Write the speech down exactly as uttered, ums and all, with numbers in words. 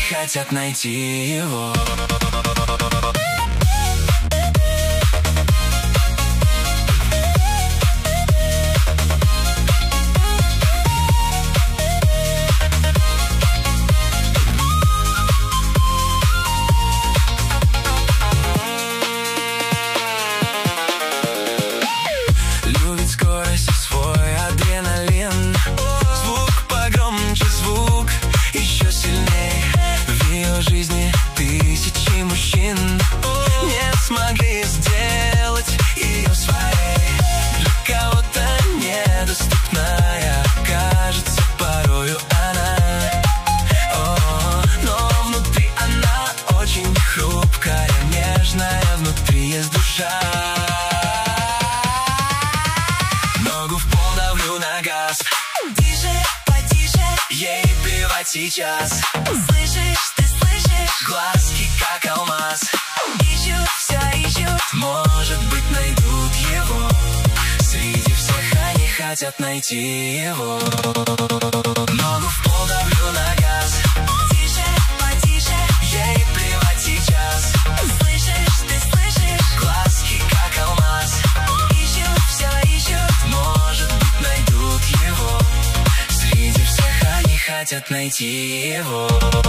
хотят найти его. Любит скорость и свой адреналин. Звук погромче, звук еще сильней. В ее жизни тысячи мужчин не смогли сделать ее своей. Для кого-то недоступная кажется порою она. О, но внутри она очень хрупкая, нежная, внутри есть душа. Ногу в пол давлю на газ. Тише, потише, Ей плевать сейчас. слышишь, ты слышишь? Глазки как алмаз. Ищут, все ищут. Может быть, найдут его. Среди всех они хотят найти его. Ногу в пол давлю на газ. Тише, потише, Ей плевать сейчас. слышишь, ты слышишь? Глазки как алмаз. Ищут, все ищут. Может быть, найдут его. Среди всех они хотят найти его.